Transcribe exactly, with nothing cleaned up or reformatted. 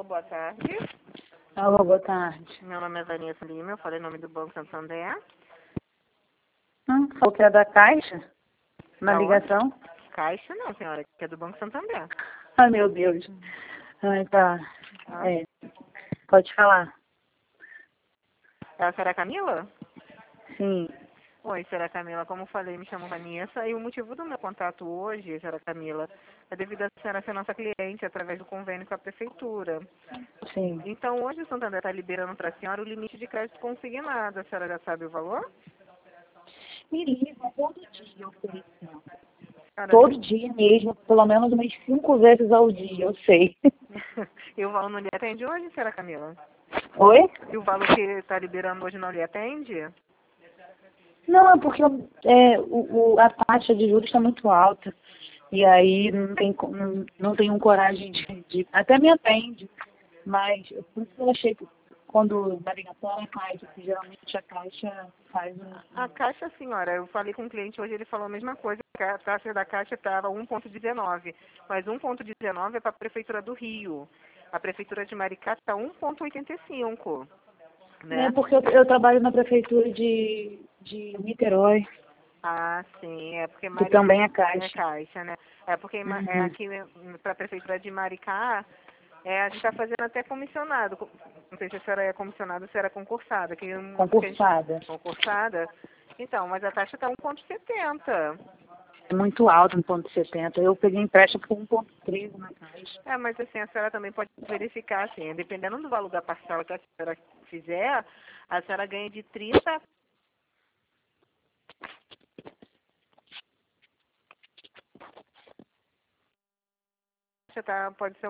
boa tarde. Alô, boa tarde. Meu nome é Vanessa Lima, eu falei em nome do Banco Santander. Hum, falou que é da Caixa? Na Da ligação? Caixa não, senhora, que é do Banco Santander. Ai, meu Deus. Ai, tá. Ah. É. Pode falar. É a senhora Camila? Sim. Oi, senhora Camila, como falei, me chamo Vanessa e o motivo do meu contato hoje, senhora Camila, é devido a senhora ser nossa cliente através do convênio com a Prefeitura. Sim. Então, hoje o Santander está liberando para a senhora o limite de crédito consignado. A senhora já sabe o valor? Me liga todo dia, oferecendo. Senhora, Todo dia mesmo, pelo menos umas cinco vezes ao dia, eu sei. E o valor não lhe atende hoje, senhora Camila? Oi? E o valor que está liberando hoje não lhe atende? Não, é porque é, o, o- a taxa de juros está muito alta. E aí não tem, co- não, não tenho coragem de, de. Até me atende. Mas eu- por isso que eu achei que quando na ligação é Caixa, que geralmente a Caixa faz um. A Caixa, senhora, eu falei com um cliente hoje, ele falou a mesma coisa, que a taxa da Caixa estava um ponto dezenove, mas um ponto dezenove é para a Prefeitura do Rio. A Prefeitura de Maricá está um ponto oitenta e cinco, É né? porque eu, eu trabalho na prefeitura de, de Niterói, Ah, sim, é porque que Maricá também é é Caixa. Caixa, né? É porque ma- é Uhum. aqui para a Prefeitura de Maricá, é, a gente está fazendo até comissionado. Co- Não sei se a senhora é comissionada ou se era concursada, que, um- que a gente, Concursada. concursada. Então, mas a taxa está um ponto setenta. É muito alto, um ponto setenta. Eu peguei empréstimo por um ponto treze na Caixa. É, mas assim, a senhora também pode verificar, assim, dependendo do valor da parcela que a senhora fizer, a senhora ganha de trinta, tá, pode ser